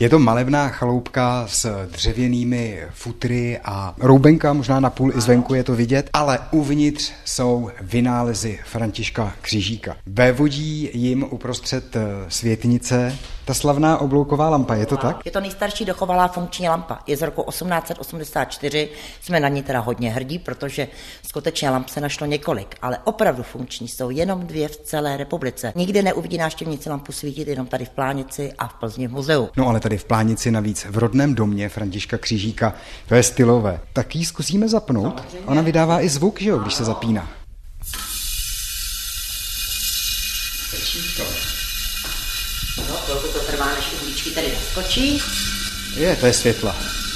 Je to malebná chaloupka s dřevěnými futry a roubenka, možná napůl i zvenku je to vidět, ale uvnitř jsou vynálezy Františka Křižíka. Vévodí jim uprostřed světnice ta slavná oblouková lampa, je to tak? Je to nejstarší dochovalá funkční lampa. Je z roku 1884, jsme na ní teda hodně hrdí, protože skutečně lamp se našlo několik, ale opravdu funkční jsou jenom 2 v celé republice. Nikdy neuvidí návštěvníci lampu svítit, jenom tady v Plánici a v Plzni v muzeu. No ale tady v Plánici navíc v rodném domě Františka Křižíka, to je stylové. Tak ji zkusíme zapnout. Samozřejmě. Ona vydává i zvuk, že jo, když se zapíná. No, chvilku to trvá, než uhlíčky tady naskočí. To je světla.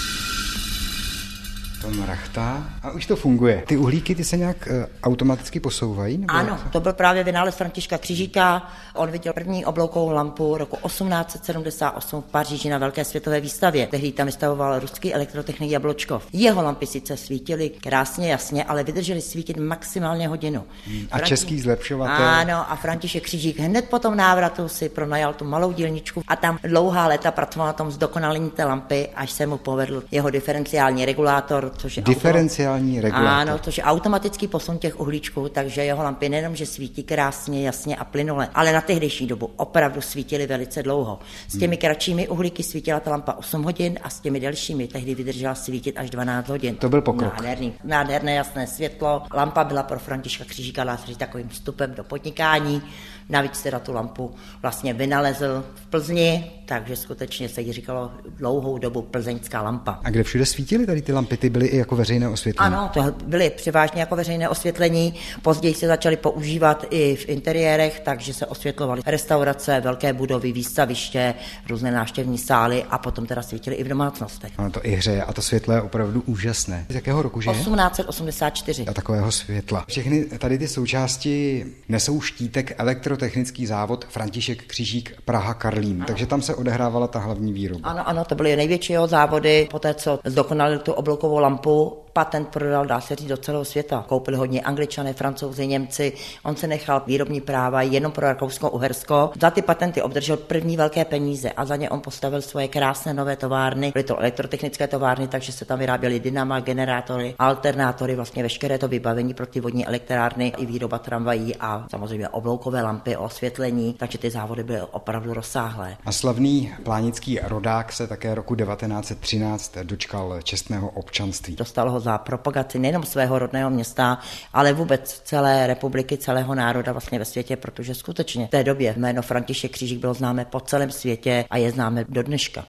To mrachtá a už to funguje. Ty uhlíky, ty se nějak automaticky posouvají? Nebo ano, to byl právě vynález Františka Křižíka. On viděl první obloukovou lampu roku 1878 v Paříži na velké světové výstavě. Tehdy tam vystavoval ruský elektrotechnik Jabločkov. Jeho lampy sice svítily krásně jasně, ale vydržely svítit maximálně hodinu. A český zlepšovatel? Ano, a František Křižík hned po tom návratu si pronajal tu malou dílničku a tam dlouhá léta pracoval na tom zdokonalení té lampy, až se mu povedl jeho diferenciální regulátor, což je diferenciální regulátor. Ano, což je automatický posun těch uhlíčků, takže jeho lampy nejenom, že svítí krásně, jasně a plynule, ale na tehdejší dobu opravdu svítily velice dlouho. S těmi kratšími uhlíky svítila ta lampa 8 hodin a s těmi delšími tehdy vydržela svítit až 12 hodin. To byl pokrok. Nádherné jasné světlo. Lampa byla pro Františka Křižíka, dá se říct, takovým vstupem do podnikání. Navíc teda tu lampu vlastně vynalezl v Plzni, takže skutečně se jí říkalo dlouhou dobu plzeňská lampa. A kde všude svítily tady ty lampy? Ty byly i jako veřejné osvětlení? Ano, to byly převážně jako veřejné osvětlení. Později se začaly používat i v interiérech, takže se osvětlovaly restaurace, velké budovy, výstaviště, různé návštěvní sály a potom teda svítily i v domácnostech. Ano, to i hřeje a to světlo je opravdu úžasné. Z jakého roku je? 1884. A takového světla. Všechny tady ty součásti nesou štítek Elektrotechnický závod František Křižík Praha Karlín. Ano. Takže tam se odehrávala ta hlavní výroba. Ano, to byly největší jeho závody. Poté, co zdokonalil tu obloukovou lampu, patent prodal, dá se říct, do celého světa. Koupili hodně Angličané, Francouzi, Němci. On se nechal výrobní práva jenom pro Rakousko-Uhersko. Za ty patenty obdržel první velké peníze a za ně on postavil svoje krásné nové továrny. Byly to elektrotechnické továrny, takže se tam vyráběly dynama, generátory, alternátory, vlastně veškeré to vybavení pro ty vodní elektrárny, i výroba tramvají a samozřejmě obloukové lampy, osvětlení, takže ty závody byly opravdu rozsáhlé. A slavný plánický rodák se také roku 1913 dočkal čestného občanství. Dostal ho za propagaci nejenom svého rodného města, ale vůbec celé republiky, celého národa vlastně ve světě, protože skutečně v té době jméno František Křižík bylo známé po celém světě a je známé do dneška.